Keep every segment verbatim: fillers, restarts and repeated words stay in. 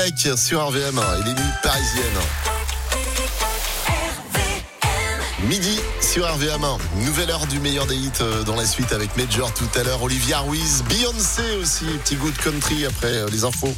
Drake sur R V M et les nuits parisiennes. Midi sur R V M, nouvelle heure du meilleur des hits dans la suite avec Major tout à l'heure, Olivia Ruiz, Beyoncé aussi, petit goût de country après les infos.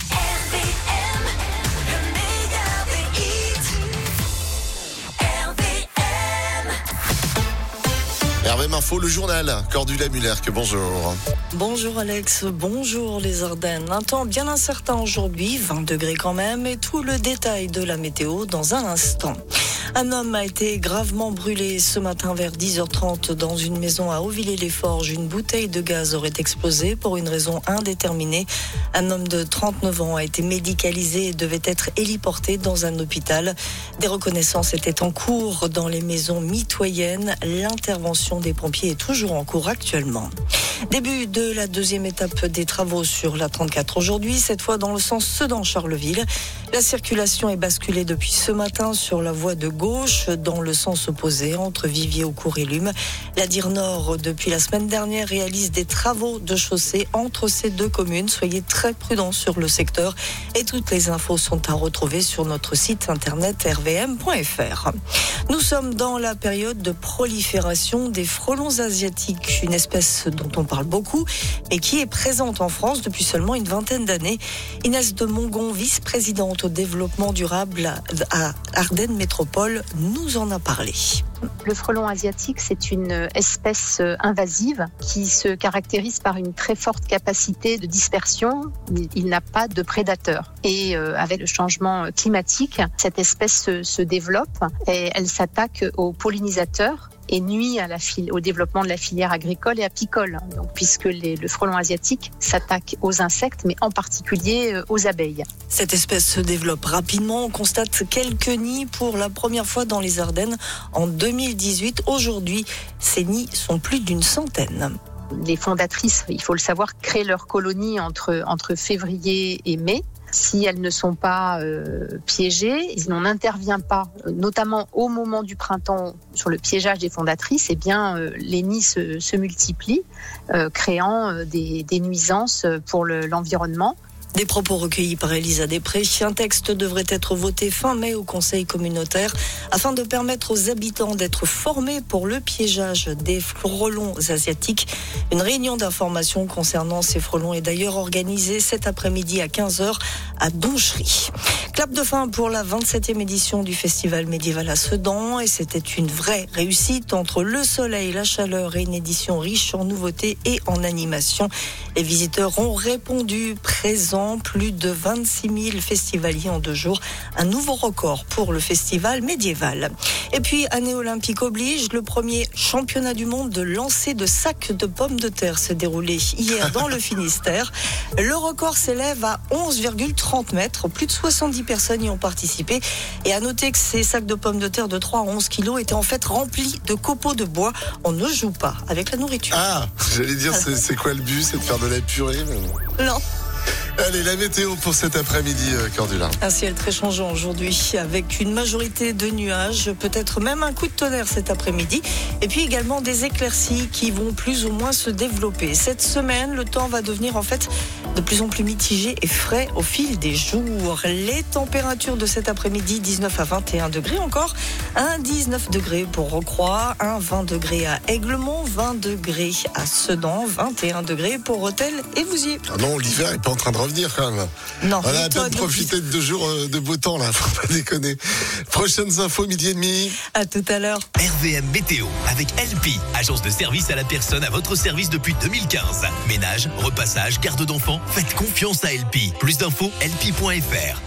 R V M Info, le journal, Cordula Muller, que bonjour. Bonjour Alex, bonjour les Ardennes. Un temps bien incertain aujourd'hui, vingt degrés quand même, et tout le détail de la météo dans un instant. Un homme a été gravement brûlé ce matin vers dix heures trente dans une maison à Auvilliers-les-Forges. Une bouteille de gaz aurait explosé pour une raison indéterminée. Un homme de trente-neuf ans a été médicalisé et devait être héliporté dans un hôpital. Des reconnaissances étaient en cours dans les maisons mitoyennes. L'intervention des pompiers est toujours en cours actuellement. Début de la deuxième étape des travaux sur la trente-quatre aujourd'hui, cette fois dans le sens Sedan-Charleville. La circulation est basculée depuis ce matin sur la voie de gauche dans le sens opposé entre Viviers-au-Court et Lume. La D I R Nord, depuis la semaine dernière, réalise des travaux de chaussée entre ces deux communes. Soyez très prudents sur le secteur et toutes les infos sont à retrouver sur notre site internet r v m point f r. Nous sommes dans la période de prolifération des frelons asiatiques, une espèce dont on parle beaucoup et qui est présente en France depuis seulement une vingtaine d'années. Inès de Mongon, vice-présidente au développement durable à Ardennes Métropole, nous en a parlé. Le frelon asiatique, c'est une espèce invasive qui se caractérise par une très forte capacité de dispersion. Il n'a pas de prédateurs. Et euh, avec le changement climatique, cette espèce se, se développe et elle s'attaque aux pollinisateurs et nuit à la file, au développement de la filière agricole et apicole. Donc, puisque les, le frelon asiatique s'attaque aux insectes, mais en particulier euh, aux abeilles. Cette espèce se développe rapidement. On constate quelques nids pour la première fois dans les Ardennes en deux mille dix-huit. Aujourd'hui, ces nids sont plus d'une centaine. Les fondatrices, il faut le savoir, créent leur colonie entre, entre février et mai. Si elles ne sont pas euh, piégées, si on n'intervient pas, notamment au moment du printemps, sur le piégeage des fondatrices, eh bien, euh, les nids se, se multiplient, euh, créant euh, des, des nuisances pour le, l'environnement. Des propos recueillis par Elisa Després. Un texte devrait être voté fin mai au Conseil communautaire afin de permettre aux habitants d'être formés pour le piégeage des frelons asiatiques. Une réunion d'information concernant ces frelons est d'ailleurs organisée cet après-midi à quinze heures à Donchery. Clap de fin pour la vingt-septième édition du Festival médiéval à Sedan et c'était une vraie réussite entre le soleil, la chaleur et une édition riche en nouveautés et en animation. Les visiteurs ont répondu présents. Plus de vingt-six mille festivaliers en deux jours. Un nouveau record pour le festival médiéval. Et puis, année olympique oblige, le premier championnat du monde de lancer de sacs de pommes de terre s'est déroulé hier dans le Finistère. Le record s'élève à onze virgule trente mètres. Plus de soixante-dix personnes y ont participé. Et à noter que ces sacs de pommes de terre de trois à onze kilos étaient en fait remplis de copeaux de bois. On ne joue pas avec la nourriture. Ah, j'allais dire, c'est, c'est quoi le but? C'est de faire de la purée? Mais... Non. Allez, la météo pour cet après-midi, Cordula. Un ciel très changeant aujourd'hui avec une majorité de nuages, peut-être même un coup de tonnerre cet après-midi. Et puis également des éclaircies qui vont plus ou moins se développer. Cette semaine, le temps va devenir en fait de plus en plus mitigé et frais au fil des jours. Les températures de cet après-midi, dix-neuf à vingt et un degrés encore. Un dix-neuf degrés pour Rocroi, un vingt degrés à Aiglemont, vingt degrés à Sedan, vingt et un degrés pour Rethel et Vouziers. Ah non, l'hiver n'est pas en train de revenir quand même. Non. On a à peine profité de deux jours de beau temps là, faut pas déconner. Prochaines infos, midi et demi. À tout à l'heure. R V M Météo avec L P, agence de service à la personne à votre service depuis deux mille quinze. Ménage, repassage, garde d'enfants, faites confiance à L P. Plus d'infos, L P point F R.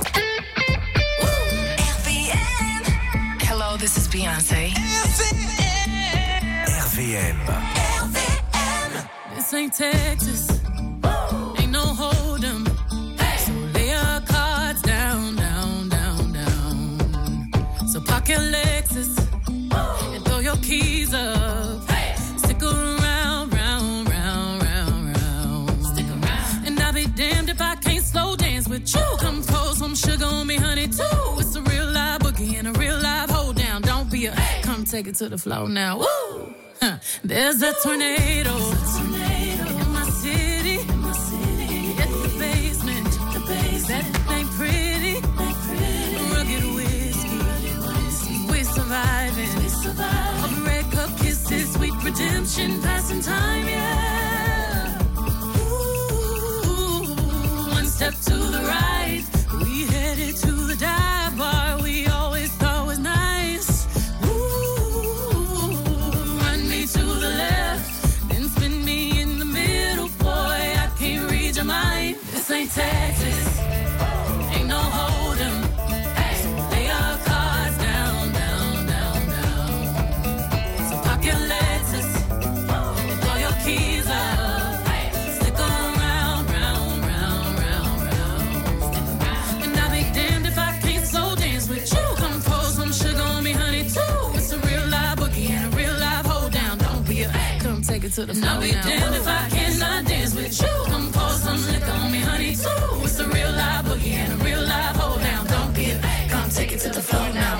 Hello, this is Beyoncé. R V M. R V M. This ain't Texas. Ain't no hold 'em. So lay your cards down, down, down, down. So park your Lexus and throw your keys up. Stick around, round, round, round, round. Stick around. And I'll be damned if I can't slow dance with you. Come pour some sugar on me, honey, too. It's a real live boogie and a real live hold down. Don't be a come take it to the floor now. Woo! Huh. There's a tornado. In my city, in my city. Hit the basement, the basement. That ain't pretty. to the floor. I'll be damned if I cannot dance with you. Come pour some liquor on me, honey, too. It's a real live boogie and a real live hold down. Don't be a, come take it to the floor now.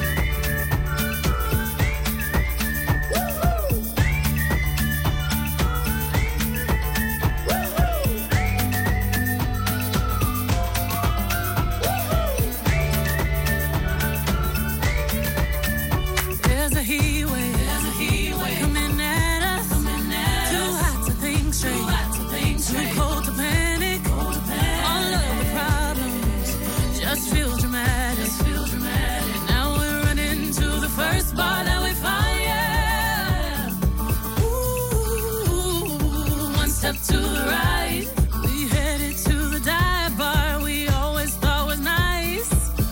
To the right, we headed to the dive bar we always thought was nice.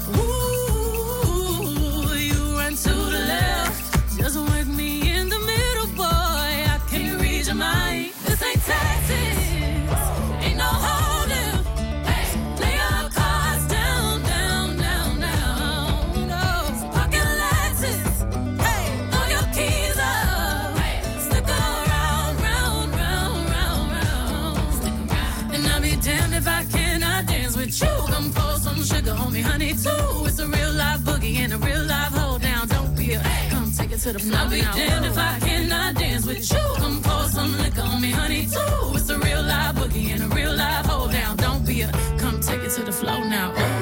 Ooh, you run to the left, just with me in the middle, boy. I can't read your mind. This ain't Texas, ain't no holding. Hey, lay your cards down, down, down, down. No, pocket Lexus. Hey, throw your keys up. Hey, stick around, round, round, round. And I'll be damned if I cannot dance with you. Come pour some sugar on me, honey, too. It's a real live boogie and a real live hold down. Don't be a, come take it to the floor. I'll be damned if I cannot dance with you. Come pour some liquor on me, honey, too. It's a real live boogie and a real live hold down. Don't be a, come take it to the floor now. Ooh.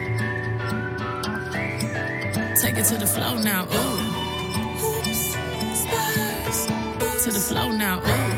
Take it to the floor now. Ooh. Oops, Spurs. To the floor now. Ooh.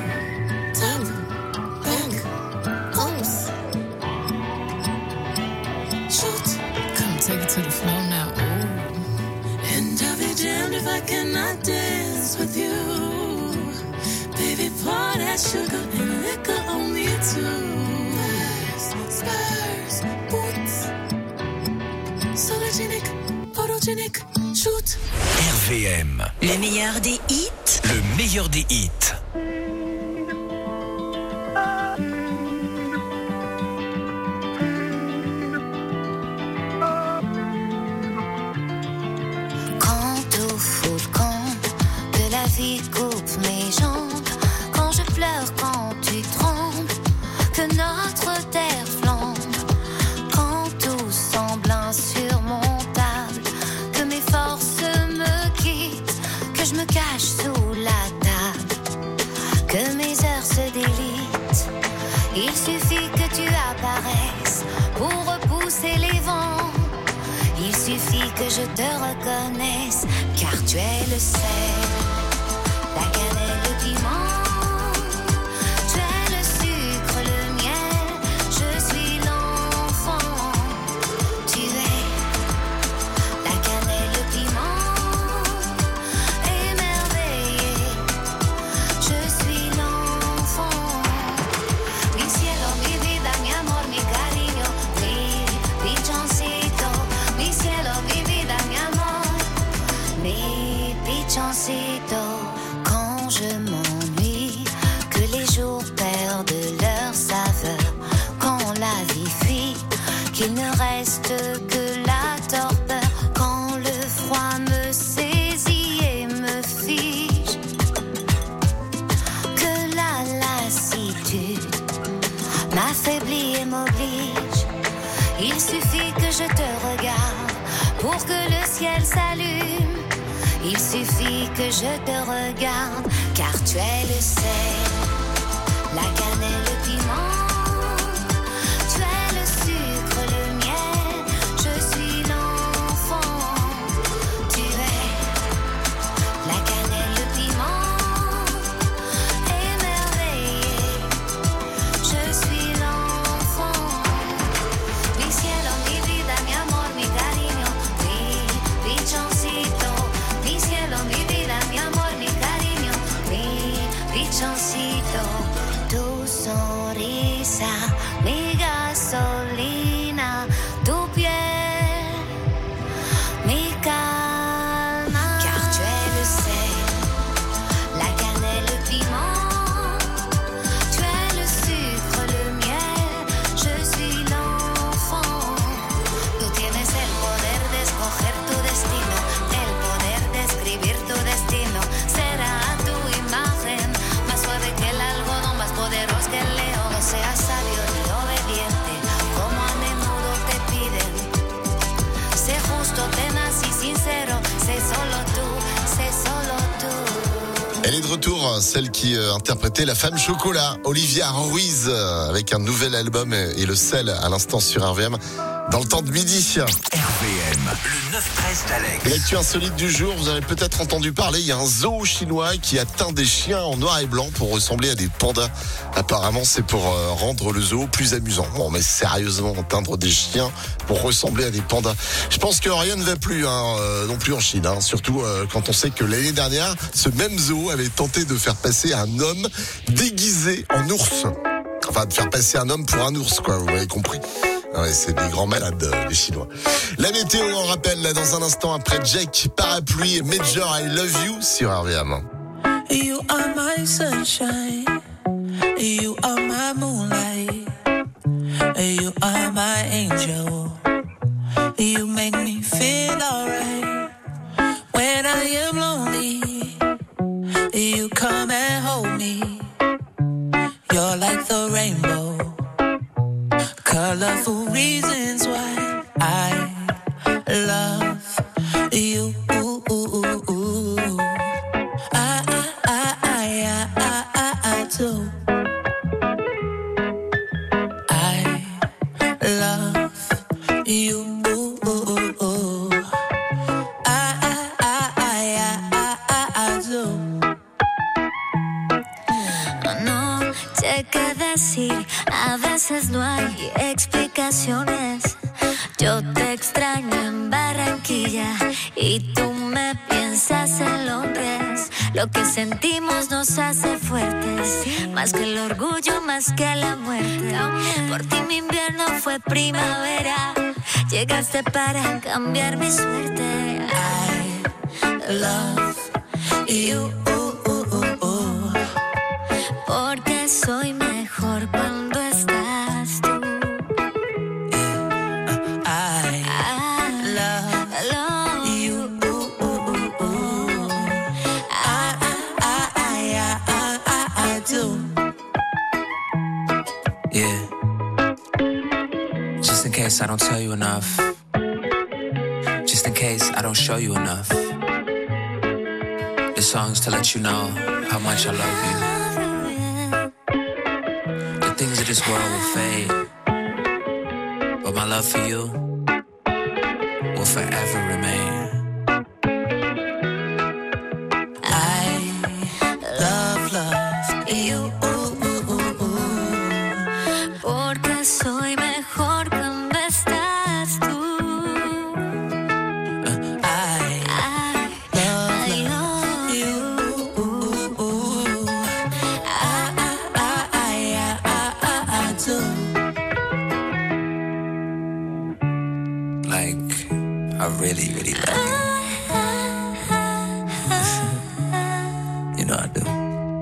Take it to the floor now, ooh. And I'll be damned if I cannot dance with you. Baby, pour that sugar and liquor on me too. Spurs, boots, sologenic, photogenic, shoot. R V M. Le meilleur des hits. Le meilleur des hits. Coupe mes jambes quand je pleure, quand tu trembles, que notre terre flambe, quand tout semble insurmontable, que mes forces me quittent, que je me cache sous la table, que mes heures se délitent. Il suffit que tu apparaisses pour repousser les vents. Il suffit que je te reconnaisse, car tu es le sel. La cannelle, le piment, tu es le sucre, le miel, je suis l'enfant. Tu es la cannelle, le piment, émerveillé, je suis l'enfant. Mi cielo, mi vida, mi amor, mi cariño, mi pichoncito. Mi cielo, mi vida, mi amor, mi pichoncito. Je m'ennuie, que les jours perdent leur saveur, quand la vie fuit, qu'il ne reste que la torpeur, quand le froid me saisit et me fige, que la lassitude m'affaiblit et m'oblige. Il suffit que je te regarde pour que le ciel s'allume. Il suffit que je te regarde, car tu es le sel, la cannelle, le piment. Tu es le sucre, le miel, je suis l'enfant. Tu es la cannelle, le piment, émerveillé, je suis l'enfant. Mi cielo, mi vida, mi amor, mi cariño, mi pichoncito. Mi cielo, mi vida, mi amor, mi cariño, mi pichoncito. Douce Elle est de retour, celle qui euh, interprétait La Femme Chocolat, Olivia Ruiz, euh, avec un nouvel album et, et le sel à l'instant sur R V M. Dans le temps de midi. R V M, le neuf treize d'Alex. L'actu insolite du jour, vous avez peut-être entendu parler, il y a un zoo chinois qui a teint des chiens en noir et blanc pour ressembler à des pandas. Apparemment, c'est pour euh, rendre le zoo plus amusant. Bon, mais sérieusement, teindre des chiens pour ressembler à des pandas. Je pense que rien ne va plus, hein, euh, non plus en Chine, hein, surtout euh, quand on sait que l'année dernière, ce même zoo avait tenté de faire passer un homme déguisé en ours. Enfin, de faire passer un homme pour un ours, quoi, vous m'avez compris. Ouais, c'est des grands malades, les Chinois. La météo, on rappelle, là, dans un instant, après Jack, Parapluie et Major, I Love You sur R V M. You are my sunshine. You are my moonlight. You are my angel. You make me feel alright. When I am lonely, you come and hold me. You're like the rainbow. Colorful reasons why I love you. I, I, I, I, I, I, I do. I love you. I, I, I, I, I, I, I do. No sé qué decir, a veces no hay explicaciones. Yo te extraño en Barranquilla y tú me piensas en Londres. Lo que sentimos nos hace fuertes, más que el orgullo, más que la muerte. Por ti mi invierno fue primavera, llegaste para cambiar mi suerte. I love you. Porque soy mejor cuando estás tú. I, I love, love you. I, I, I, I, I, I, I do. Yeah. Just in case I don't tell you enough. Just in case I don't show you enough. This song's to let you know how much I love you. The things of this world will fade, but my love for you will forever remain. I love, love you. Porque soy mejor cuando estás tú. I I, love, I love love you. I, I, I, I, I, I do. Like, I really, really love you. You know I do.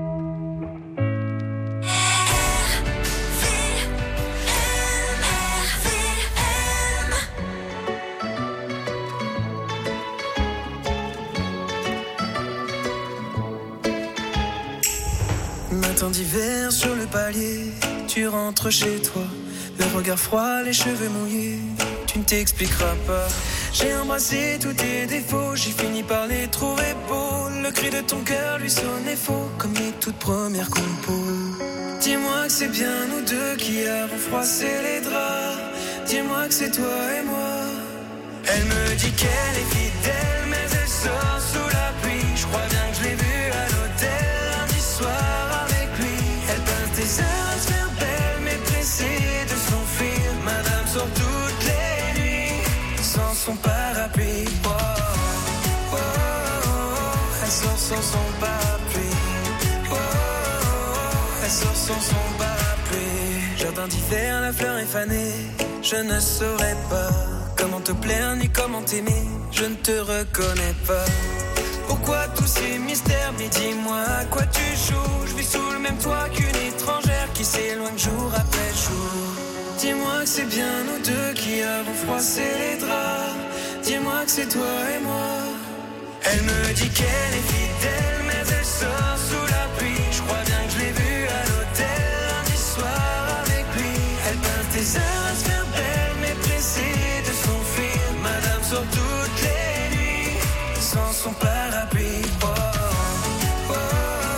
Matin d'hiver sur le palier, tu rentres chez toi, le regard froid, les cheveux mouillés, tu ne t'expliqueras pas. J'ai embrassé tous tes défauts, j'ai fini par les trouver beaux. Le cri de ton cœur lui sonnait faux, comme les toutes premières compos. Dis-moi que c'est bien nous deux qui avons froissé les draps. Dis-moi que c'est toi et moi. Elle me dit qu'elle est fidèle, mais elle sort sous la pluie. Je crois bien que je l'ai vue à l'hôtel lundi soir avec lui. Elle passe des heures à se faire belle, mais pressée de s'enfuir. Madame sort toutes les nuits sans son parapluie. Oh, oh, oh, oh. Elle sort sans son parapluie. Oh, oh, oh. Elle sort sans son parapluie. Jardin d'hiver, la fleur est fanée. Je ne saurais pas comment te plaire ni comment t'aimer. Je ne te reconnais pas. Pourquoi tous ces mystères? Mais dis-moi à quoi tu joues. Je vis sous le même toit qu'une étrangère qui s'éloigne jour après jour. Dis-moi que c'est bien nous deux qui avons froissé les draps. Dis-moi que c'est toi et moi. Elle me dit qu'elle est fidèle, mais elle sort sous la pluie. Je crois bien que je l'ai vue à l'hôtel lundi soir avec lui. Elle passe des heures à se faire belle, mais pressée de s'enfuir. Madame sort toutes les nuits sans son parapluie. Oh, oh, oh.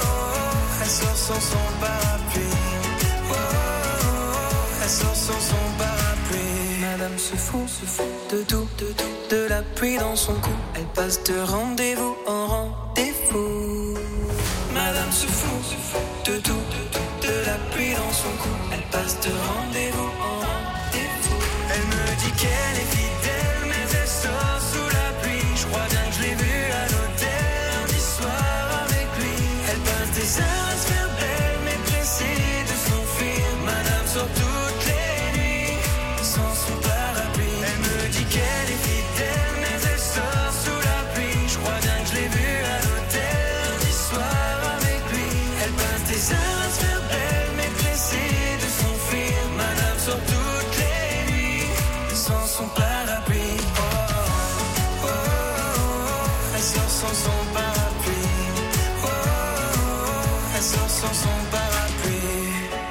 sans son parapluie. Oh, oh, oh, elle sort sans son parapluie. Madame se fout, se fout de tout, de tout, de la pluie dans son cou. Elle passe de rendez-vous en rendez-vous. Madame se fout, se fout de tout, de tout, de la pluie dans son cou. Elle passe de rendez-vous en rendez-vous. Elle me dit qu'elle est fidèle, mais elle sort sous la pluie. Je crois bien que je l'ai vue à l'hôtel lundi soir avec lui. Elle passe des heures à se faire belle, mais pressée de s'enfuir. Madame sort toutes les nuits sans son parapluie. Elle me dit qu'elle est fidèle, mais elle sort sous la pluie. Je crois bien que je l'ai vue à l'hôtel lundi soir avec lui. Elle passe des heures à se faire belle, mais pressée de s'enfuir. Madame sort toutes les nuits sans son parapluie. Oh, oh, oh, oh, elle sort sans son parapluie. Oh, oh, oh, elle sort sans son parapluie.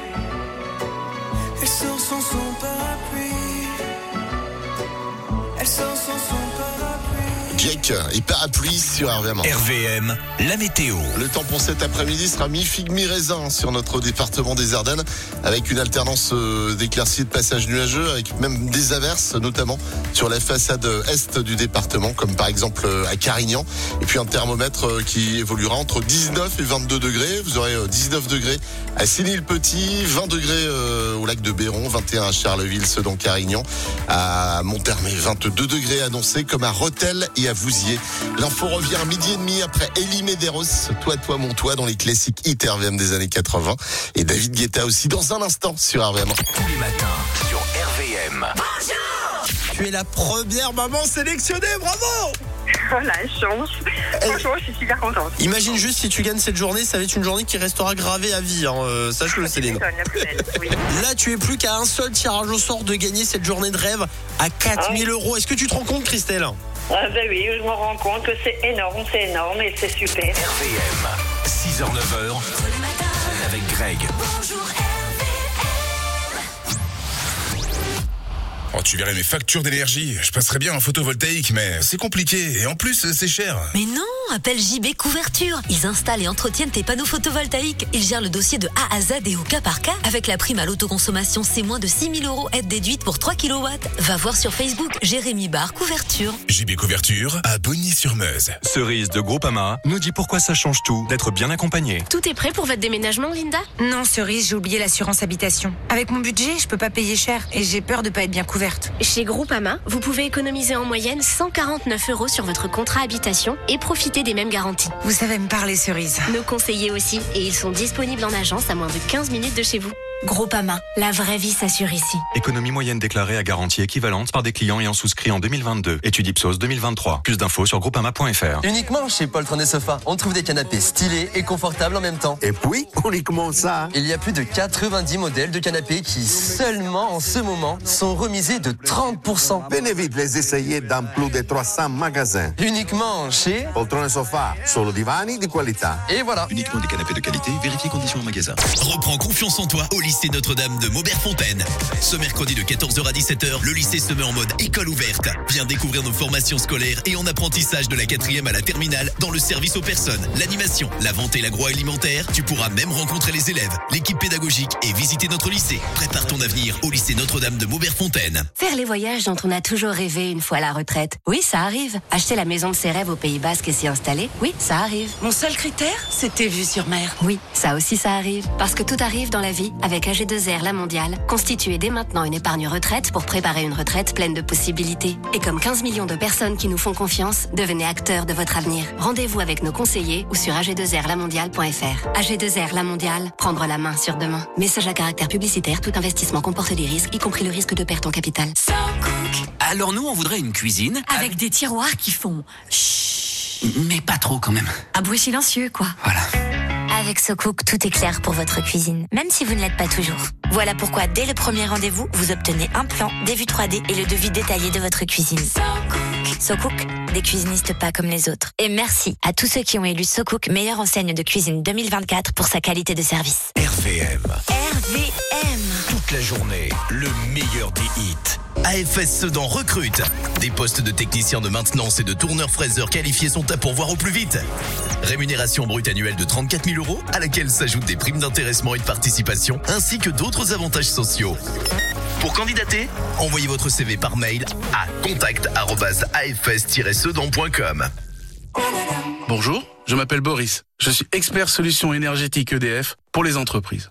Elle sort sans son parapluie. Elle sort sans son parapluie. Jake et parapluie sur R V M. R V M, la météo. Le temps pour cet après-midi sera mi-figue, mi-raisin sur notre département des Ardennes, avec une alternance euh, d'éclaircies et de passages nuageux, avec même des averses, notamment sur la façade est du département, comme par exemple euh, à Carignan. Et puis un thermomètre euh, qui évoluera entre dix-neuf et vingt-deux degrés. Vous aurez euh, dix-neuf degrés à Sénil-Petit, vingt degrés euh, au lac de Béron, vingt et un à Charleville, ceux dans Carignan, à Monthermé, vingt-deux degrés annoncés, comme à Rethel et à Vouziers. L'info revient à midi et demi après Elie Medeiros, Toi, toi, mon toi, dans les classiques hit R V M des années quatre-vingts. Et David Guetta aussi dans un instant sur R V M. Tous les matins sur R V M. Tu es la première maman sélectionnée, bravo! Oh la chance. Franchement, je suis super contente. Imagine juste si tu gagnes cette journée, ça va être une journée qui restera gravée à vie, hein. euh, sache-le Céline. La plus belle, oui. Là, tu es plus qu'à un seul tirage au sort de gagner cette journée de rêve à quatre mille euros. Est-ce que tu te rends compte, Christelle? Ah ben oui, je me rends compte que c'est énorme, c'est énorme et c'est super. R V M, six heures neuf heures, avec Greg. Bonjour R V M. Oh, tu verrais mes factures d'énergie. Je passerais bien en photovoltaïque, mais c'est compliqué. Et en plus, c'est cher. Mais non, appelle J B Couverture. Ils installent et entretiennent tes panneaux photovoltaïques. Ils gèrent le dossier de A à Z et au cas par cas. Avec la prime à l'autoconsommation, c'est moins de six mille euros aide déduite pour trois kilowatts. Va voir sur Facebook, Jérémy Bar Couverture. J B Couverture à Bogny-sur-Meuse. Cerise de Groupama nous dit pourquoi ça change tout d'être bien accompagné. Tout est prêt pour votre déménagement, Linda? Non, Cerise, j'ai oublié l'assurance habitation. Avec mon budget, je peux pas payer cher et j'ai peur de pas être bien couverte. Chez Groupama, vous pouvez économiser en moyenne cent quarante-neuf euros sur votre contrat habitation et profiter des mêmes garanties. Vous savez me parler, Cerise. Nos conseillers aussi, et ils sont disponibles en agence à moins de quinze minutes de chez vous. Groupama, la vraie vie s'assure ici. Économie moyenne déclarée à garantie équivalente par des clients ayant souscrit en deux mille vingt-deux. Étude Ipsos deux mille vingt-trois. Plus d'infos sur groupama point f r. Uniquement chez Poltron et Sofa, on trouve des canapés stylés et confortables en même temps. Et puis, on est comment ça? Il y a plus de quatre-vingt-dix modèles de canapés qui, seulement en ce moment, sont remisés de trente pour cent. Venez vite les essayer dans plus de trois cents magasins. Uniquement chez Poltron et Sofa, solo divani di qualità. Et voilà. Uniquement des canapés de qualité, vérifiez conditions en magasin. Reprends confiance en toi au lycée Notre-Dame de Maubert-Fontaine. Ce mercredi de quatorze heures à dix-sept heures, le lycée se met en mode école ouverte. Viens découvrir nos formations scolaires et en apprentissage de la quatrième à la terminale dans le service aux personnes, l'animation, la vente et l'agroalimentaire. Tu pourras même rencontrer les élèves, l'équipe pédagogique et visiter notre lycée. Prépare ton avenir au lycée Notre-Dame de Maubert-Fontaine. Faire les voyages dont on a toujours rêvé une fois à la retraite. Oui, ça arrive. Acheter la maison de ses rêves au Pays Basque et s'y installer. Oui, ça arrive. Mon seul critère, c'était vue sur mer. Oui, ça aussi ça arrive. Parce que tout arrive dans la vie avec A G deux R La Mondiale. Constituez dès maintenant une épargne retraite pour préparer une retraite pleine de possibilités. Et comme quinze millions de personnes qui nous font confiance, devenez acteurs de votre avenir. Rendez-vous avec nos conseillers ou sur A G deux R la mondiale point f r. A G deux R La Mondiale, prendre la main sur demain. Message à caractère publicitaire, tout investissement comporte des risques, y compris le risque de perte en capital. Alors nous, on voudrait une cuisine Avec des tiroirs qui font chut. mais pas trop quand même. Un bruit silencieux, quoi. Voilà. Avec SoCook, tout est clair pour votre cuisine, même si vous ne l'êtes pas toujours. Voilà pourquoi, dès le premier rendez-vous, vous obtenez un plan, des vues trois D et le devis détaillé de votre cuisine. SoCook. SoCook, des cuisinistes pas comme les autres. Et merci à tous ceux qui ont élu SoCook meilleure enseigne de cuisine deux mille vingt-quatre pour sa qualité de service. R V M. R V M. Toute la journée, le meilleur des hits. A F S Sedan recrute. Des postes de techniciens de maintenance et de tourneurs fraiseurs qualifiés sont à pourvoir au plus vite. Rémunération brute annuelle de trente-quatre mille euros, à laquelle s'ajoutent des primes d'intéressement et de participation, ainsi que d'autres avantages sociaux. Pour candidater, envoyez votre C V par mail à contact arobase a f s tiret sedan point com. Bonjour, je m'appelle Boris. Je suis expert solutions énergétiques E D F pour les entreprises.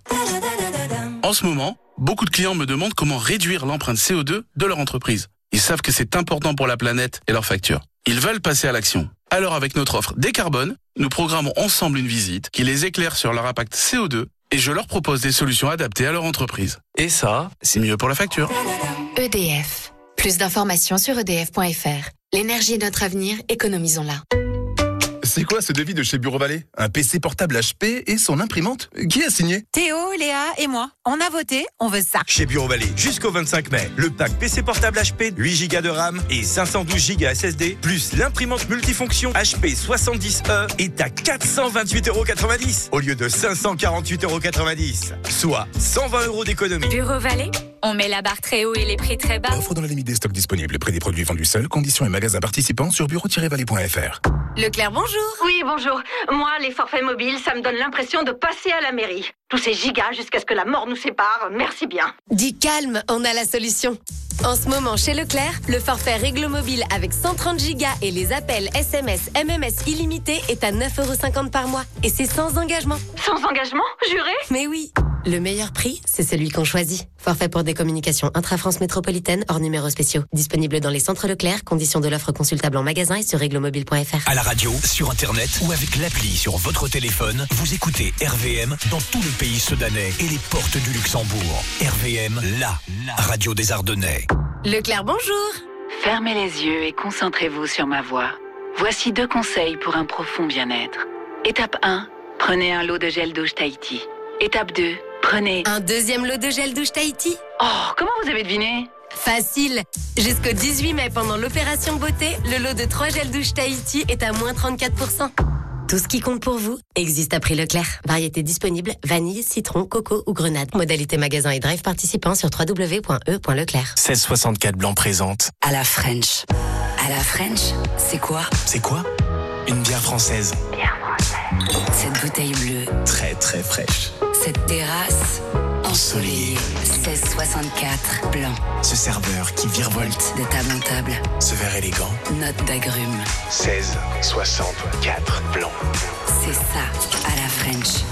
En ce moment, beaucoup de clients me demandent comment réduire l'empreinte C O deux de leur entreprise. Ils savent que c'est important pour la planète et leurs factures. Ils veulent passer à l'action. Alors avec notre offre Décarbone, nous programmons ensemble une visite qui les éclaire sur leur impact C O deux et je leur propose des solutions adaptées à leur entreprise. Et ça, c'est mieux pour la facture. E D F. Plus d'informations sur e d f point f r. L'énergie est notre avenir, économisons-la. C'est quoi ce devis de chez Bureau Vallée? Un P C portable H P et son imprimante? Qui a signé? Théo, Léa et moi. On a voté, on veut ça. Chez Bureau Vallée, jusqu'au vingt-cinq mai, le pack P C portable H P, huit gigas de RAM et cinq cent douze gigas S S D, plus l'imprimante multifonction H P soixante-dix E est à quatre cent vingt-huit euros quatre-vingt-dix au lieu de cinq cent quarante-huit euros quatre-vingt-dix, soit cent vingt euros d'économie. Bureau Vallée, on met la barre très haut et les prix très bas. Offre dans la limite des stocks disponibles. Prix des produits vendus seuls. Conditions et magasins participants sur bureau tiret vallée point f r. Leclerc, bonjour. Oui, bonjour. Moi, les forfaits mobiles, ça me donne l'impression de passer à la mairie. Tous ces gigas jusqu'à ce que la mort nous sépare, merci bien. Dis calme, on a la solution. En ce moment, chez Leclerc, le forfait Réglo Mobile avec cent trente gigas et les appels S M S, M M S illimités est à neuf euros cinquante par mois. Et c'est sans engagement. Sans engagement, juré? Mais oui. Le meilleur prix, c'est celui qu'on choisit. Forfait pour des communications intra-France métropolitaine hors numéros spéciaux. Disponible dans les centres Leclerc. Conditions de l'offre consultable en magasin et sur réglomobile point f r. À la radio, sur internet ou avec l'appli sur votre téléphone, vous écoutez R V M dans tout le pays sedanais et les portes du Luxembourg. R V M, la radio des Ardennais. Leclerc, bonjour. Fermez les yeux et concentrez-vous sur ma voix. Voici deux conseils pour un profond bien-être. Étape un, prenez un lot de gel douche Tahiti. Étape deux, prenez... Un deuxième lot de gel douche Tahiti? Oh, comment vous avez deviné? Facile. Jusqu'au dix-huit mai, pendant l'opération beauté, le lot de trois gels douche Tahiti est à moins trente-quatre pour cent. Tout ce qui compte pour vous existe à prix Leclerc. Variété disponible, vanille, citron, coco ou grenade. Modalité magasin et drive participant sur w w w point e point leclerc. seize soixante-quatre Blanc présente. À la French. À la French, c'est quoi? C'est quoi? Une bière française. Bière française. Cette bouteille bleue. Très très fraîche. Cette terrasse ensoleillée. seize soixante-quatre Blanc. Ce serveur qui virevolte de table en table. Ce verre élégant. Note d'agrumes. seize soixante-quatre Blanc. C'est ça, à la French.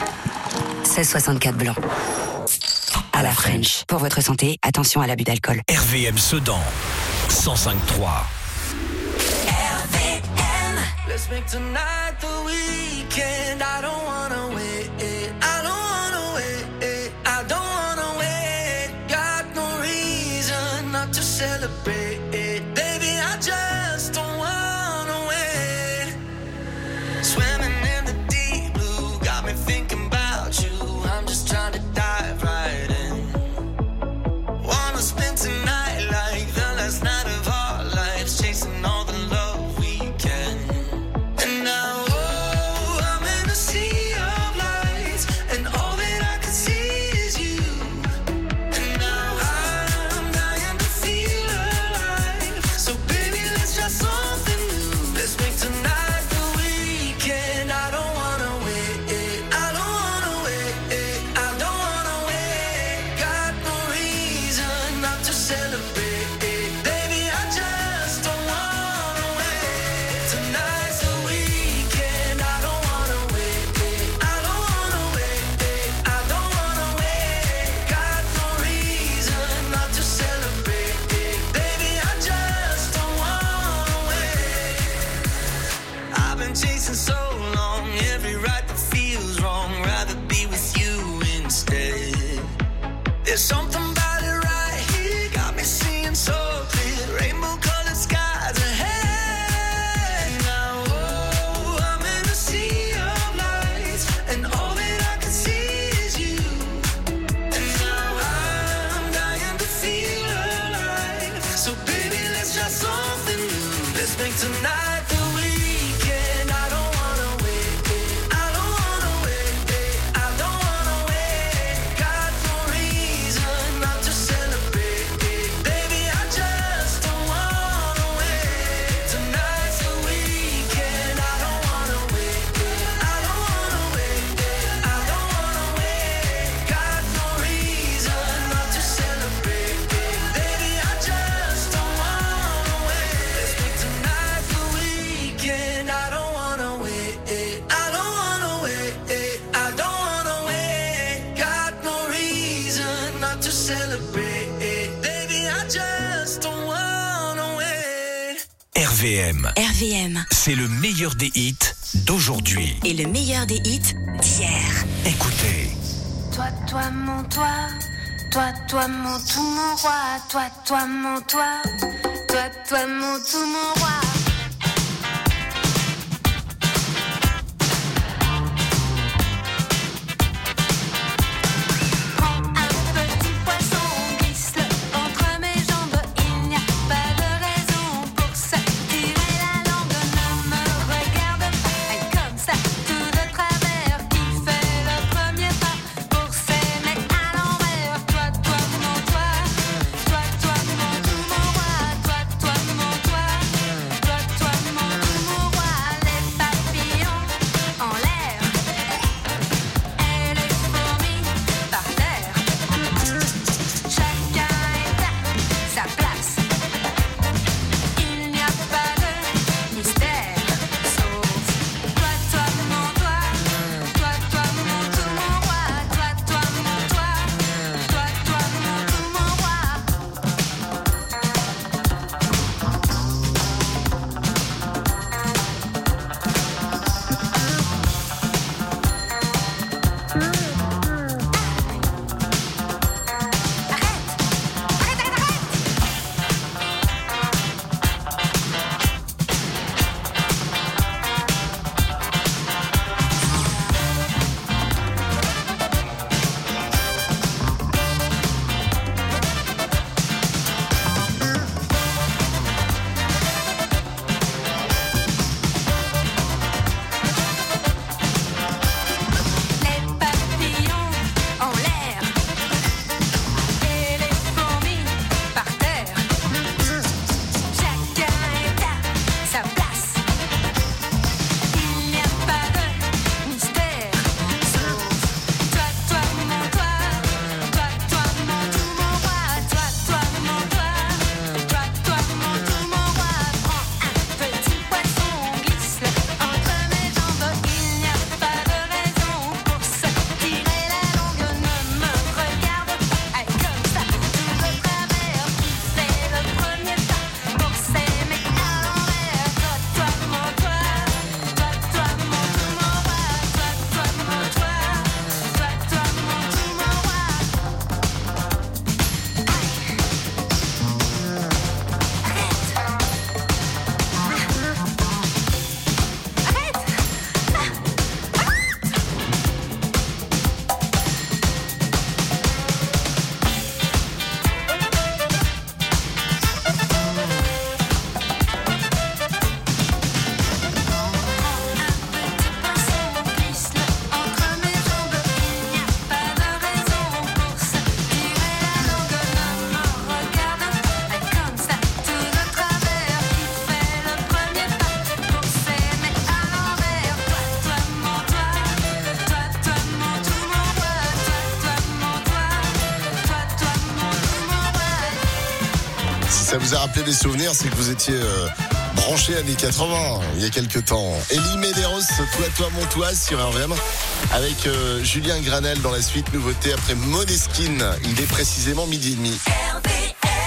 seize soixante-quatre Blanc. À la French. Pour votre santé, attention à l'abus d'alcool. R V M Sedan, cent cinq trois. Let's make tonight the weekend. I don't wanna wait. I don't wanna wait. I don't wanna wait. Got no reason not to celebrate. Baby, I just don't wanna wait. Swimming in the deep blue got me thinking about you. I'm just trying to dive right in. Wanna spend tonight like the last night of our lives, chasing all the love. Chasing so long, every right that feels wrong. Rather be with you instead. There's something about it right here, got me seeing so clear. Rainbow colored skies ahead. Now, oh, I'm in a sea of lights, and all that I can see is you. And now I'm dying to feel alive. So baby, let's try something new. Let's make tonight the weekend. I don't wanna wait. I don't wanna wait. I don't wanna wait. Got no reason not to celebrate. Baby, I R V M. R V M. C'est le meilleur des hits d'aujourd'hui. Et le meilleur des hits d'hier. Écoutez. Toi, toi, mon toi. Toi, toi, mon tout, mon roi. Toi, toi, mon toi. Toi, toi, mon tout, mon roi. Ça vous a rappelé des souvenirs, c'est que vous étiez euh, branché années quatre-vingts il y a quelques temps. Elie Medeiros, Toi, toi, mon toi sur R V M avec euh, Julien Granel dans la suite, nouveauté après Måneskin. Il est précisément midi et demi. R V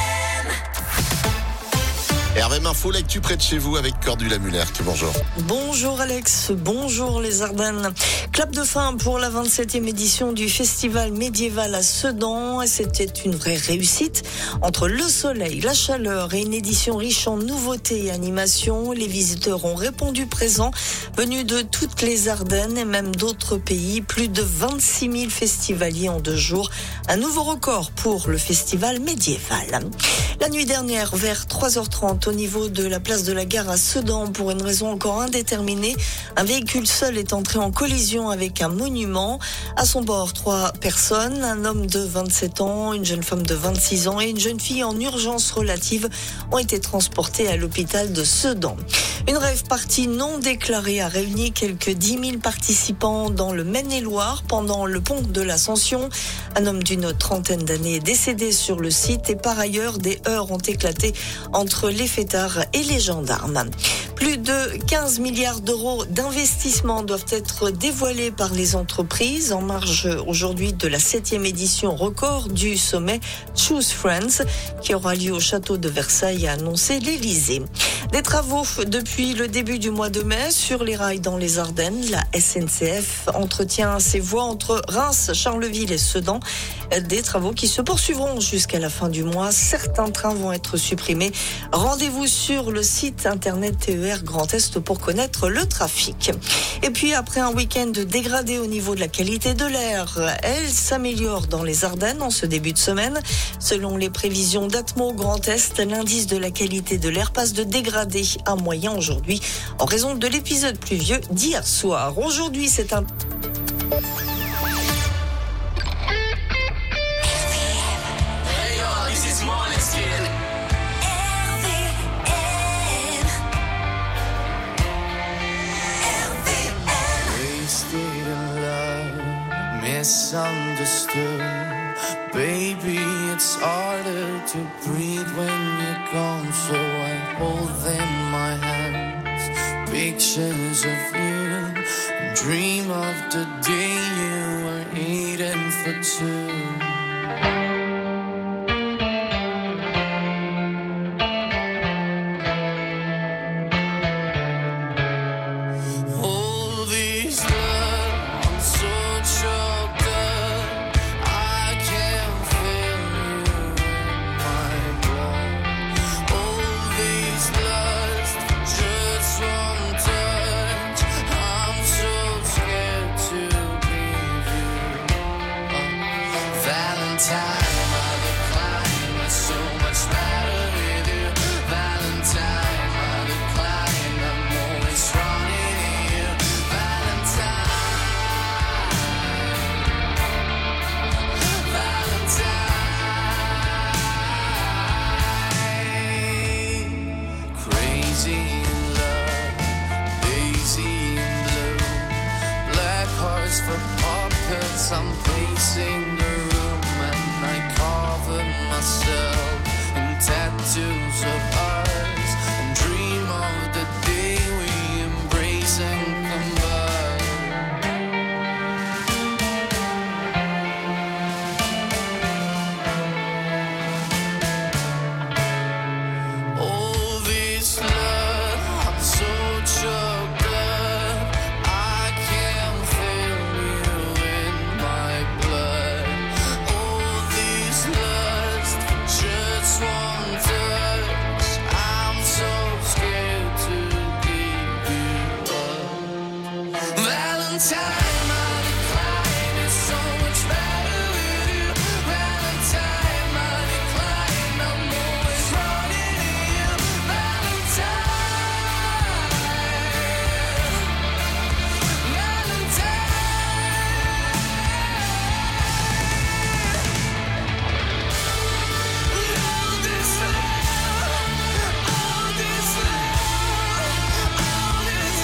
M Info, l'actu près de chez vous avec Cordula Muller. Bonjour. Bonjour Alex, bonjour les Ardennes. Clap de fin pour la vingt-septième édition du festival médiéval à Sedan. Et c'était une vraie réussite. Entre le soleil, la chaleur et une édition riche en nouveautés et animations, les visiteurs ont répondu présents, venus de toutes les Ardennes et même d'autres pays. Plus de vingt-six mille festivaliers en deux jours. Un nouveau record pour le festival médiéval. La nuit dernière, vers trois heures trente, au niveau de la place de la Gare à Sedan, pour une raison encore indéterminée, un véhicule seul est entré en collision avec un monument. À son bord, trois personnes, un homme de vingt-sept ans, une jeune femme de vingt-six ans et une jeune fille en urgence relative ont été transportées à l'hôpital de Sedan. Une rave party non déclarée a réuni quelques dix mille participants dans le Maine-et-Loire pendant le pont de l'Ascension. Un homme d'une trentaine d'années est décédé sur le site et par ailleurs des heurts ont éclaté entre les fêtards et les gendarmes. Plus de quinze milliards d'euros d'investissements doivent être dévoilés par les entreprises en marge aujourd'hui de la septième édition record du sommet Choose Friends qui aura lieu au château de Versailles, a annoncé l'Élysée. Des travaux depuis le début du mois de mai sur les rails dans les Ardennes. La S N C F entretient ses voies entre Reims, Charleville et Sedan. Des travaux qui se poursuivront jusqu'à la fin du mois. Certains trains vont être supprimés. Rendez-vous sur le site internet T E R Grand Est pour connaître le trafic. Et puis après un week-end dégradé au niveau de la qualité de l'air, elle s'améliore dans les Ardennes en ce début de semaine. Selon les prévisions d'Atmo Grand Est, l'indice de la qualité de l'air passe de dégradé à moyen aujourd'hui en raison de l'épisode pluvieux d'hier soir. Aujourd'hui, c'est un... Misunderstood, baby, it's harder to breathe when you're gone. So I hold in my hands pictures of you, dream of the day you were eating for two. I'm pacing the room and I cover myself in tattoos of ours and dream of the day we embrace and combine. All this love, I'm so choked up, I can't feel you in my blood. All this lust, just one touch, I'm so scared to give you up. Valentine, my decline is so much better with you. Valentine, my decline, I'm always running to you. Valentine, Valentine. All this love, all this love, all this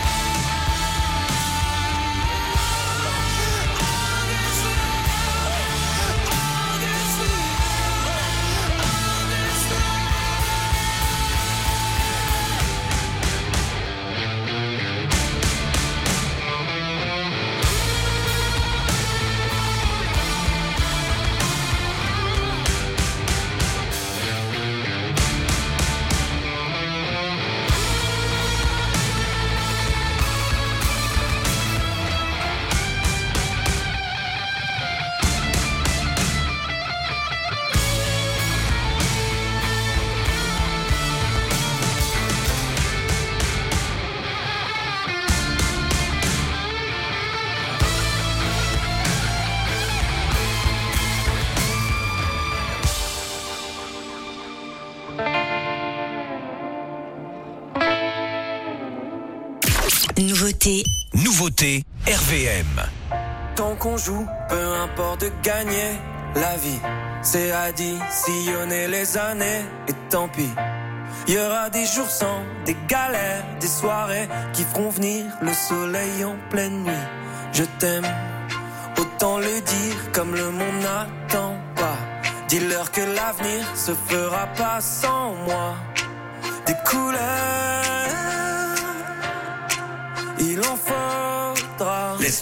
Nouveauté. Nouveauté R V M. Tant qu'on joue, peu importe de gagner, la vie, c'est additionner les années, et tant pis. Il y aura des jours sans, des galères, des soirées qui feront venir le soleil en pleine nuit. Je t'aime, autant le dire comme le monde n'attend pas. Dis-leur que l'avenir se fera pas sans moi. Des couleurs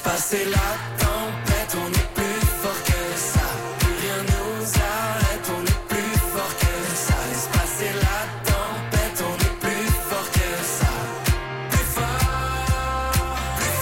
passer la tempête, on est plus fort que ça. Plus rien nous arrête, on est plus fort que ça. Laisse passer la tempête, on est plus fort que ça. Plus fort, plus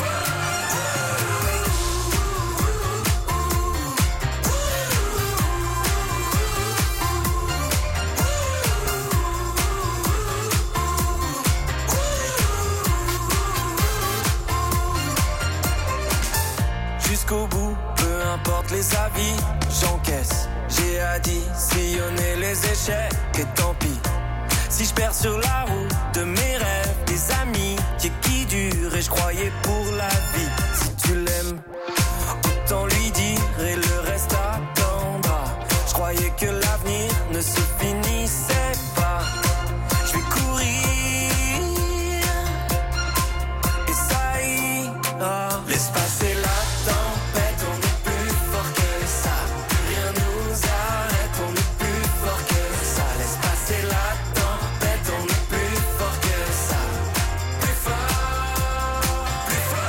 jusqu'au bout, peu importe les avis, j'encaisse. J'ai additionné les échecs et tant pis. Si je perds sur la route de mes rêves, des amis qui, qui durent et je croyais pour la vie. Si tu l'aimes, autant lui dire et le reste attendra. Je croyais que l'avenir ne se finissait pas. Je vais courir et ça ira. Laisse passer la tempête, on est plus fort que ça. Rien nous arrête, on est plus fort que ça. Laisse passer la tempête, on est plus fort que ça. Plus fort, plus fort.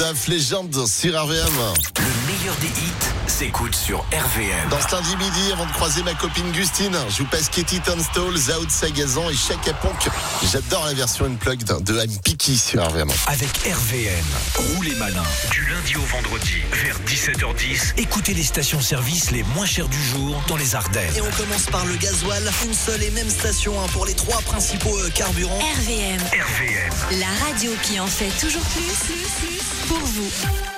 Olaf Legend sur R V M. Le meilleur des hits s'écoute sur R V M. Dans ce lundi midi, avant de croiser ma copine Gustine, je vous passe Katie Tunstall, Zaoud Sagazan et Chaka Ponk. J'adore la version unplugged de I'm Picky sur R V M. Avec R V M, roulez malin. Du lundi au vendredi, vers dix-sept heures dix, écoutez les stations-service les moins chères du jour dans les Ardennes. Et on commence par le gasoil, une seule et même station hein, pour les trois principaux euh, carburants. R V M. R V M. La radio qui en fait toujours plus, plus, plus pour vous.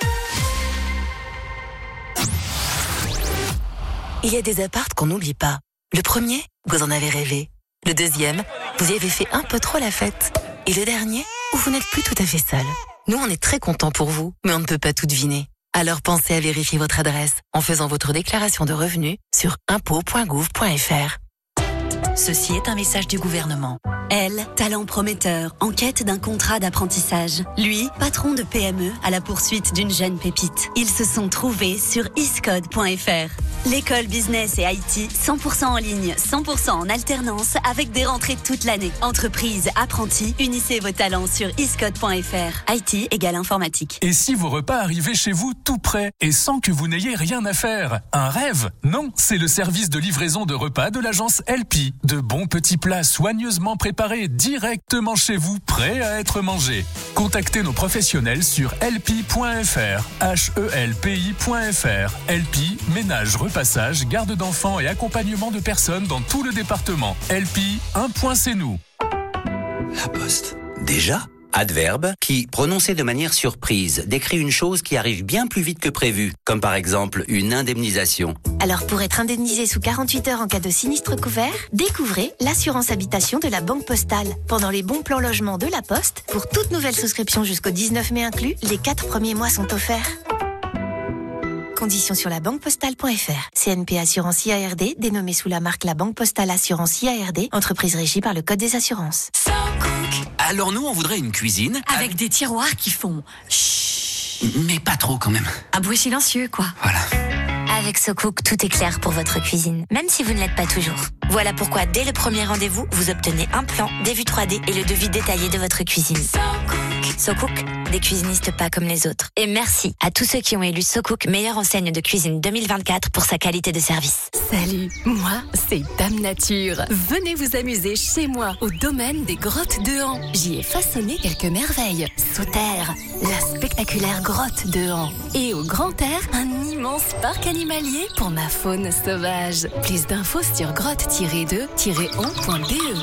Il y a des appartes qu'on n'oublie pas. Le premier, vous en avez rêvé. Le deuxième, vous y avez fait un peu trop la fête. Et le dernier, où vous n'êtes plus tout à fait seul. Nous, on est très contents pour vous, mais on ne peut pas tout deviner. Alors pensez à vérifier votre adresse en faisant votre déclaration de revenus sur impôts point gouv point f r. Ceci est un message du gouvernement. Elle, talent prometteur, en quête d'un contrat d'apprentissage. Lui, patron de P M E à la poursuite d'une jeune pépite. Ils se sont trouvés sur iscode point f r. L'école business et I T, cent pour cent en ligne, cent pour cent en alternance, avec des rentrées toute l'année. Entreprise, apprentis, unissez vos talents sur iscode point f r. I T égale informatique. Et si vos repas arrivaient chez vous tout prêts et sans que vous n'ayez rien à faire? Un rêve? Non, c'est le service de livraison de repas de l'agence L P. De bons petits plats soigneusement préparés directement chez vous, prêts à être mangés. Contactez nos professionnels sur L P point f r, H E L P I point f r. L P, ménage, repassage, garde d'enfants et accompagnement de personnes dans tout le département. L P, un point c'est nous. La Poste. Déjà ? Adverbe qui, prononcé de manière surprise, décrit une chose qui arrive bien plus vite que prévu, comme par exemple une indemnisation. Alors pour être indemnisé sous quarante-huit heures en cas de sinistre couvert, découvrez l'assurance habitation de la Banque Postale. Pendant les bons plans logement de la Poste, pour toute nouvelle souscription jusqu'au dix-neuf mai inclus, les quatre premiers mois sont offerts. Conditions sur la banque postale point f r. C N P Assurance I A R D, dénommée sous la marque La Banque Postale Assurance I A R D, entreprise régie par le Code des assurances. Alors nous, on voudrait une cuisine Avec, avec des tiroirs qui font chut. Mais pas trop quand même. Un bruit silencieux, quoi. Voilà. Avec SoCook, tout est clair pour votre cuisine, même si vous ne l'êtes pas toujours. Voilà pourquoi, dès le premier rendez-vous, vous obtenez un plan, des vues trois D et le devis détaillé de votre cuisine. SoCook. SoCook, des cuisinistes pas comme les autres. Et merci à tous ceux qui ont élu SoCook meilleure enseigne de cuisine deux mille vingt-quatre pour sa qualité de service. Salut, moi, c'est Dame Nature. Venez vous amuser chez moi, au domaine des grottes de Han. J'y ai façonné quelques merveilles. Sous terre, la spectaculaire grotte de Han. Et au grand air, un immense parc animalier pour ma faune sauvage. Plus d'infos sur grotte tiret deux tiret han point b e.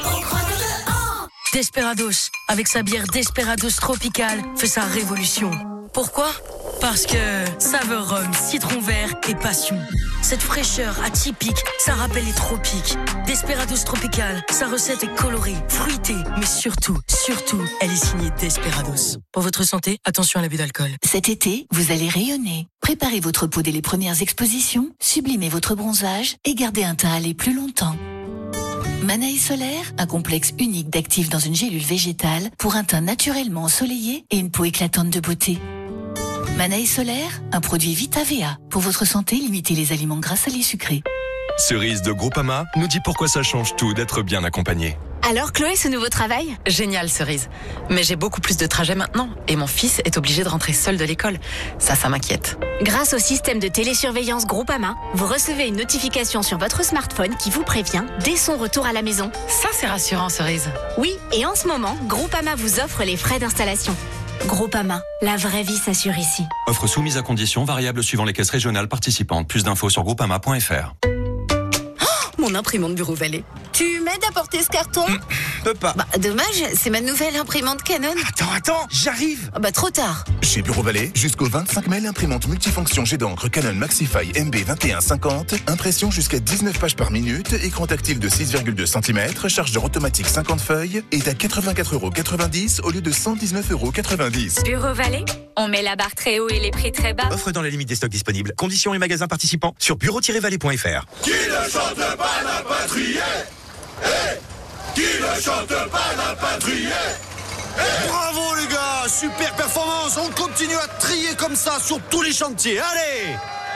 Desperados, avec sa bière Desperados tropicale, fait sa révolution. Pourquoi ? Parce que saveur rhum, citron vert et passion. Cette fraîcheur atypique, ça rappelle les tropiques. Desperados tropical, sa recette est colorée, fruitée, mais surtout, surtout, elle est signée Desperados. Pour votre santé, attention à l'abus d'alcool. Cet été, vous allez rayonner. Préparez votre peau dès les premières expositions, sublimez votre bronzage et gardez un teint allé plus longtemps. Manaï Solaire, un complexe unique d'actifs dans une gélule végétale pour un teint naturellement ensoleillé et une peau éclatante de beauté. Manaï Solaire, un produit Vita V A. Pour votre santé, limitez les aliments gras, salés, sucrés. Cerise de Groupama nous dit pourquoi ça change tout d'être bien accompagné. Alors Chloé, ce nouveau travail ? Génial, Cerise. Mais j'ai beaucoup plus de trajets maintenant et mon fils est obligé de rentrer seul de l'école. Ça, ça m'inquiète. Grâce au système de télésurveillance Groupama, vous recevez une notification sur votre smartphone qui vous prévient dès son retour à la maison. Ça, c'est rassurant, Cerise. Oui, et en ce moment, Groupama vous offre les frais d'installation. Groupama, la vraie vie s'assure ici. Offre soumise à conditions, variable suivant les caisses régionales participantes. Plus d'infos sur groupama point f r. Mon imprimante Bureau Vallée. Tu m'aides à porter ce carton ? mmh, Peux pas. Bah, dommage, c'est ma nouvelle imprimante Canon. Attends, attends, j'arrive. Bah, trop tard. Chez Bureau Vallée, jusqu'au vingt-cinq mai, l'imprimante multifonction jet d'encre Canon Maxify M B vingt et un cinquante, impression jusqu'à dix-neuf pages par minute, écran tactile de six virgule deux centimètres, chargeur automatique cinquante feuilles, est à quatre-vingt-quatre euros quatre-vingt-dix au lieu de cent dix-neuf euros quatre-vingt-dix. Bureau Vallée, on met la barre très haut et les prix très bas. Offre dans la limite des stocks disponibles. Conditions et magasins participants sur bureau tiret vallée point f r. Qui ne chante pas n'a pas trié. Hey, qui ne chante pas n'a pas trié. Hey. Bravo les gars, super performance. On continue à trier comme ça sur tous les chantiers. Allez.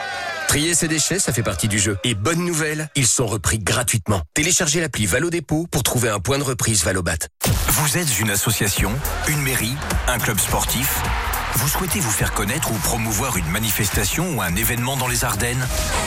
Trier ses déchets, ça fait partie du jeu. Et bonne nouvelle, ils sont repris gratuitement. Téléchargez l'appli Valodépôt pour trouver un point de reprise Valobat. Vous êtes une association, une mairie, un club sportif ? Vous souhaitez vous faire connaître ou promouvoir une manifestation ou un événement dans les Ardennes ?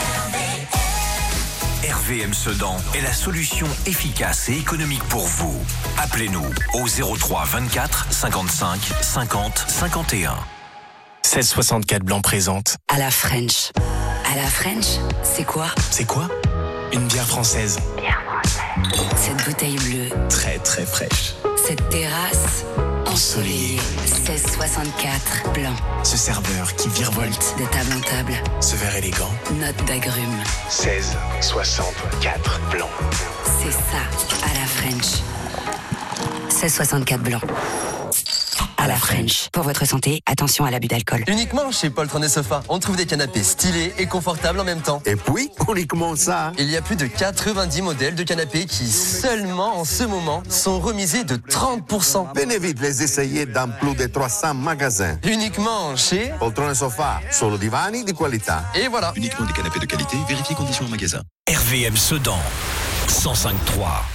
R V M Sedan est la solution efficace et économique pour vous. Appelez-nous au zéro trois vingt-quatre cinquante-cinq cinquante cinquante et un. seize soixante-quatre Blanc présente. À la French. À la French, c'est quoi? C'est quoi? Une bière française. Bière française. Cette bouteille bleue. Très très fraîche. Cette terrasse ensoleillée. seize soixante-quatre Blanc. Ce serveur qui virevolte de table en table. Ce verre élégant. Note d'agrumes. seize soixante-quatre Blanc. C'est ça, à la French. seize soixante-quatre Blanc. À la French. Pour votre santé, attention à l'abus d'alcool. Uniquement chez Poltron et Sofa, on trouve des canapés stylés et confortables en même temps. Et puis, uniquement ça. Il y a plus de quatre-vingt-dix modèles de canapés qui, seulement en ce moment, sont remisés de trente pour cent. Venez vite les essayer dans plus de trois cents magasins. Uniquement chez Poltron et Sofa, solo divani di qualità. Et voilà. Uniquement des canapés de qualité, vérifiez conditions en magasin. R V M Sedan, cent cinq trois.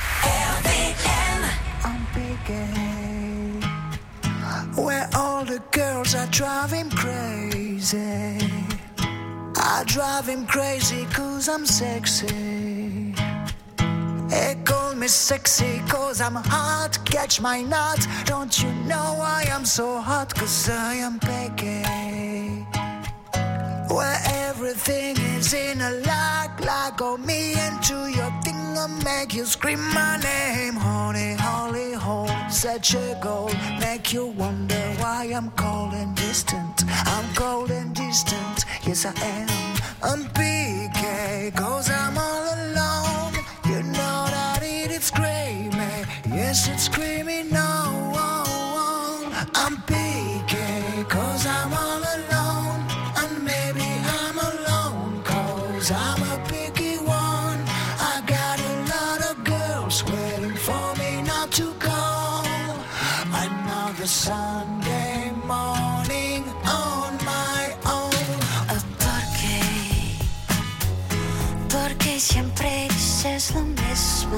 Where all the girls are driving crazy. I drive him crazy cause I'm sexy. They call me sexy cause I'm hot. Catch my nut. Don't you know I am so hot cause I am picky. Where everything is in a lock. Lock on me into your thing and make you scream my name. Honey, holy hole, such a goal. Make you wonder why I'm cold and distant. I'm cold and distant, yes I am. I'm P K, cause I'm all alone. You know that it is screaming, yes it's screaming no. I'm P K, cause I'm all alone. And maybe I'm alone, cause I'm a picky one. I got a lot of girls waiting for me not to go. Another Sunday morning on my own. ¿Por qué? Porque siempre dices lo mismo.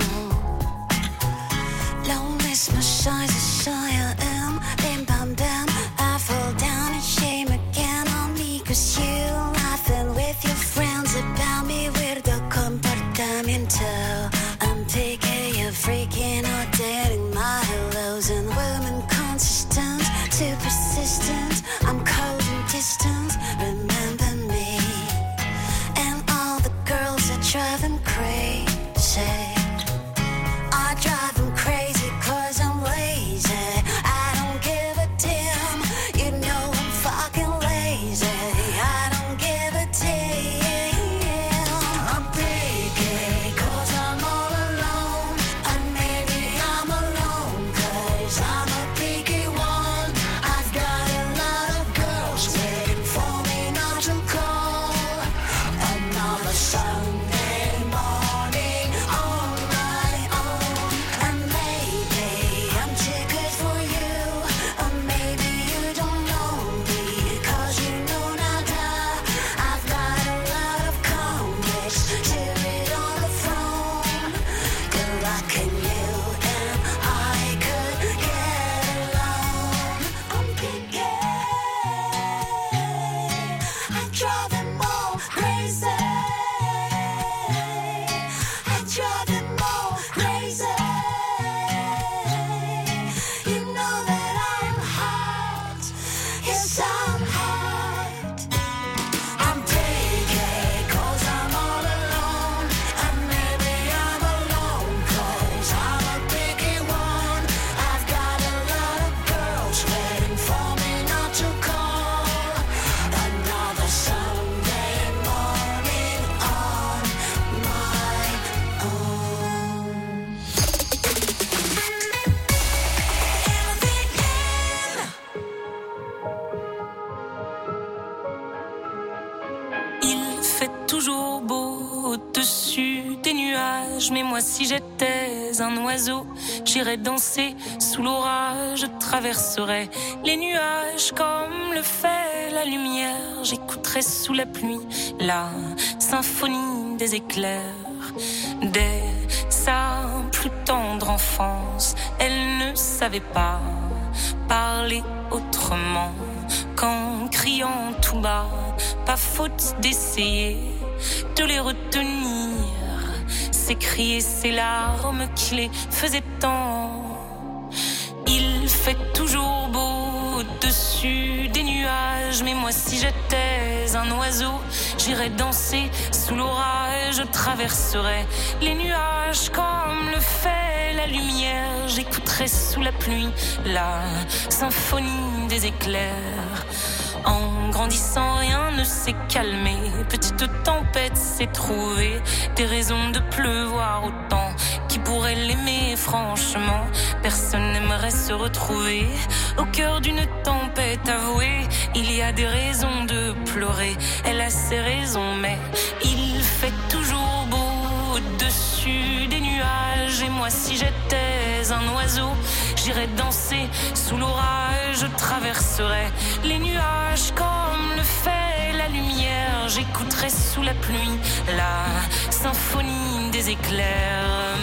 Lo mismo soy, soy I am. Bim bam bam, I fall down in shame again on me. Cause you laughing with your friends about me. Weirdo comportamiento. I'm picking you freaking out, dating my hellos and women consistent, too persistent. I'm cold and distant, remember me. And all the girls that drive them crazy. I drive them crazy cause I'm lazy. I don't give a damn, you know I'm fucking lazy. I don't give a damn. I'm picky cause I'm all alone. And maybe I'm alone. si j'étais un oiseau, j'irais danser sous l'orage, je traverserais les nuages comme le fait la lumière. J'écouterais sous la pluie la symphonie des éclairs. Dès sa plus tendre enfance, elle ne savait pas parler autrement qu'en criant tout bas. Pas faute d'essayer de les retenir, ces cris et ces larmes qui les faisaient tant. Il fait toujours beau au-dessus des nuages, mais moi si j'étais un oiseau, j'irais danser sous l'orage, je traverserais les nuages comme le fait la lumière. J'écouterais sous la pluie la symphonie des éclairs. En grandissant, rien ne s'est calmé. Petite tempête s'est trouvée, des raisons de pleuvoir autant. Qui pourrait l'aimer franchement? Personne n'aimerait se retrouver au cœur d'une tempête avouée. Il y a des raisons de pleurer, elle a ses raisons, mais il fait toujours beau au-dessus des nuages. Et moi si j'étais un oiseau, j'irais danser sous l'orage, je traverserais les nuages comme le fait la lumière. J'écouterais sous la pluie la symphonie des éclairs.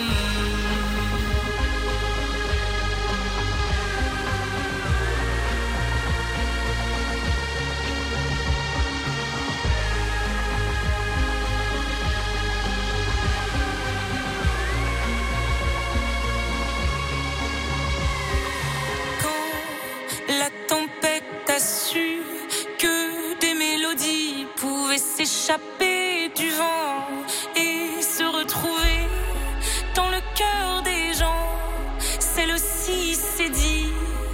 La tempête a su que des mélodies pouvaient s'échapper du vent et se retrouver dans le cœur des gens. Celle-ci s'est dit,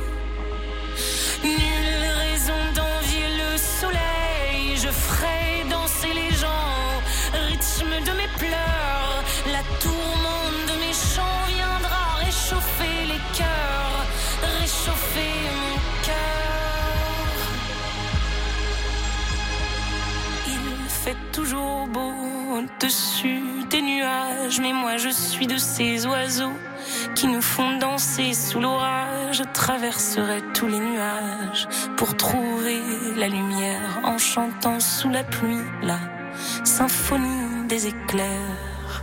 nulle raison d'envier le soleil. Je ferai danser les gens, rythme de mes pleurs. La tourmente de mes chants viendra réchauffer les cœurs, réchauffer mon cœur. Il fait toujours beau au-dessus des nuages, mais moi je suis de ces oiseaux qui nous font danser sous l'orage. Je traverserai tous les nuages pour trouver la lumière en chantant sous la pluie la symphonie des éclairs.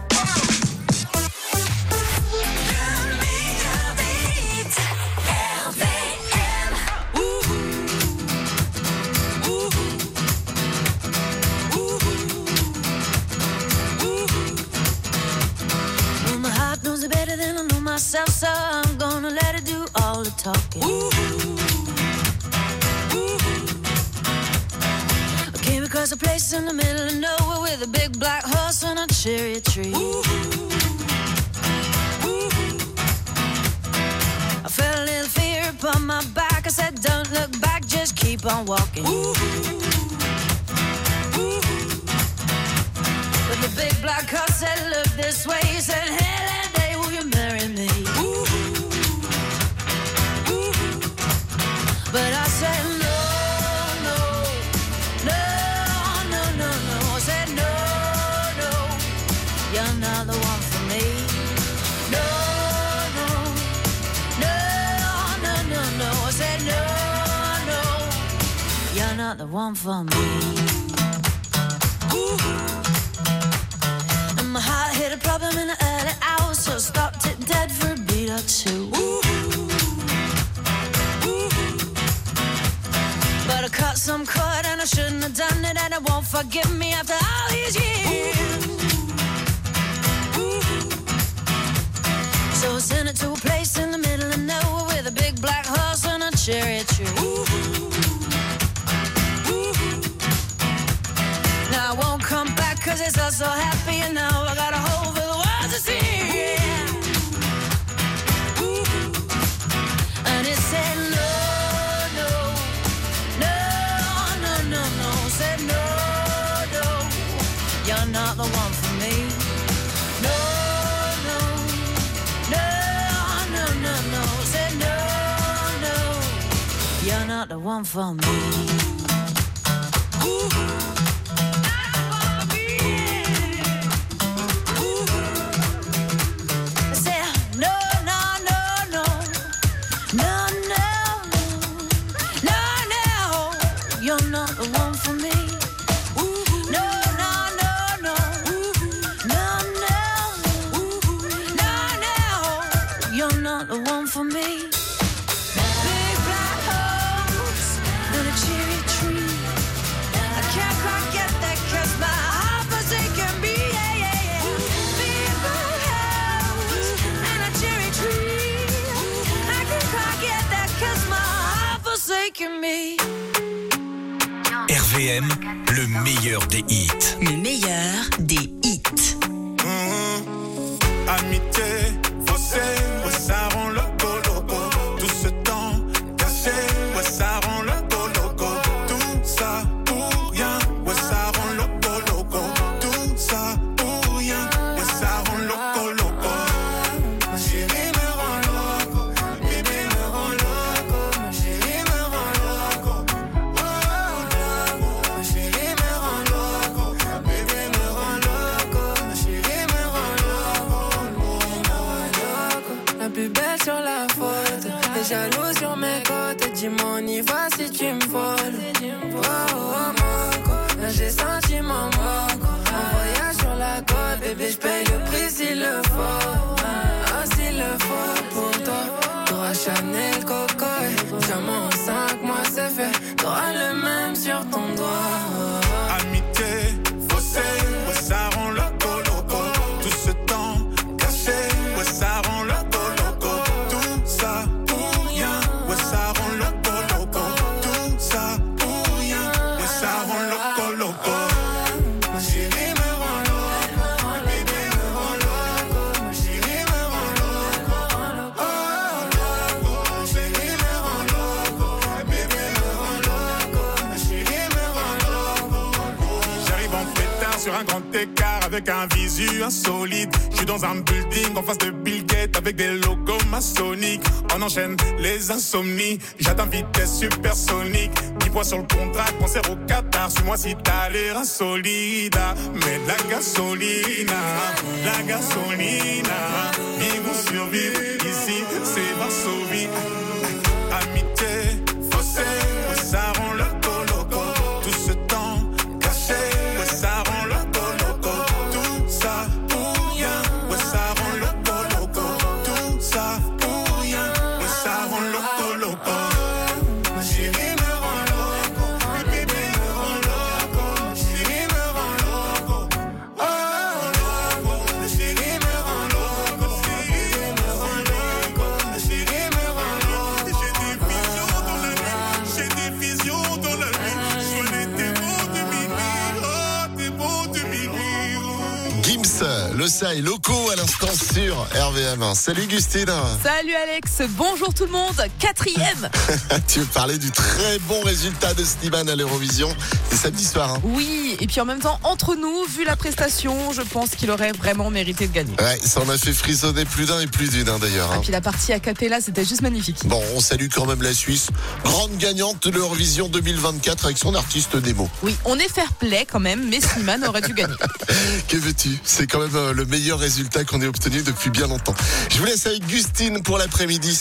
So I'm gonna let it do all the talking. Ooh, ooh. I came across a place in the middle of nowhere with a big black horse and a cherry tree. Ooh, ooh. I felt a little fear upon my back. I said, don't look back, just keep on walking. Ooh, ooh. But the big black horse said, look this way. He said, hey, that day will you marry me? But I said no, no, no, no, no, no. I said no, no, you're not the one for me. No, no, no, no, no, no. I said no, no, you're not the one for me. Ooh. And my heart hit a problem in the early hours, so I stopped it dead for a beat or two. Ooh. But I cut some cord and I shouldn't have done it, and it won't forgive me after all these years. Ooh. So I sent it to a place in the middle of nowhere with a big black horse and a cherry tree. Ooh. Ooh. Now I won't come back cause it's all so happy, and now I got a hole for the world to see. Yeah. Ooh. And it said no. You're not the one for me. No, no, no, no, no, no. Said no, no. You're not the one for me. Ooh. Not for me. Ooh. not the one for me. Big black holes and a cherry tree. I can't quite get that 'cause my heart forsaken me. Yeah, yeah, yeah. Big black holes and a cherry tree. I can't quite get that 'cause my heart forsaken me. R V M, le meilleur des hits. Le meilleur des hits. Mmh. Amitié, fossé, ouais, ça rend loco, loco. Tout ce temps caché, ouais, ça rend loco, loco. Tout ça pour rien, ouais, ça rend loco, loco. Tout ça pour rien, ouais, ça rend loco, loco. Ma chérie me rend loco, bébé me rend loco. Ma chérie me rend loco, oh, loco. Ma chérie me rend loco, bébé me rend loco. Ma chérie me rend loco, loco. La plus belle sur la photo, t'es jaloux sur mes côtes. Dis-moi on y va si tu me voles. Oh, oh, Moco, là j'ai senti mon moco. Un voyage sur la côte, bébé j'paye le prix s'il le faut. Ah s'il le faut pour toi. T'auras Chanel, Coco et diamant en cinq mois c'est fait. T'auras le même sur ton doigt. Amitié, fossé, ouais, ça rend loco, loco. Tout ce temps caché, ouais, ça rend loco, loco. Tout ça pour rien, ouais, ça rend loco, loco. Tout ça pour rien, ouais, ça rend loco, loco. Ma chérie me rend loco, bébé me rend loco. Ma chérie me rend loco, oh, loco. Ma chérie me rend loco, bébé me rend loco. Ma chérie me rend loco. J'arrive en pétard sur un grand écart avec un visu insolite. J'suis dans un building en face de Bill Gates avec des logos maçonniques. On enchaîne les insomnies. J'atteins vitesse supersonique. dix points sur le contrat, concert au Qatar. Suis-moi si t'as l'air insolide. Mais de la gasolina, la gasolina. Vivons survivre ici, c'est Varsovie. Amitié, fossé, ouais, ça rend loco, loco. Tout ce temps caché, ouais, ça rend loco, loco. Tout ça pour rien, ouais, ça rend loco, loco. Tout ça pour rien, ouais, ça rend loco, loco. Ma chérie me rend loco, bébé me rend loco. Ma chérie me rend loco, oh, loco. Ma chérie me rend loco, bébé me rend loco. Ma chérie me rend loco. J'ai des visions dans la nuit, j'ai des visions dans la nuit. Je connais tes mots de mimi, oh, tes mots de mimi. Gims, le Sai, Loco à l'instant sur R V M. Salut Gustine. Salut Alex, bonjour tout le monde, quatrième. Tu veux parler du très bon résultat de Slimane à l'Eurovision. C'est samedi soir. Hein. Oui, et puis en même temps, entre nous, vu la prestation, je pense qu'il aurait vraiment mérité de gagner. Ouais, ça en a fait frissonner plus d'un et plus d'une hein, d'ailleurs. Hein. Et puis la partie a cappella, c'était juste magnifique. Bon, on salue quand même la Suisse, grande gagnante de l'Eurovision deux mille vingt-quatre avec son artiste démo. Oui, on est fair play quand même, mais Slimane aurait dû gagner. Que veux-tu ? C'est quand même le meilleur résultat qu'on ait obtenu depuis bien longtemps. Je vous laisse avec Gustine pour l'après-midi.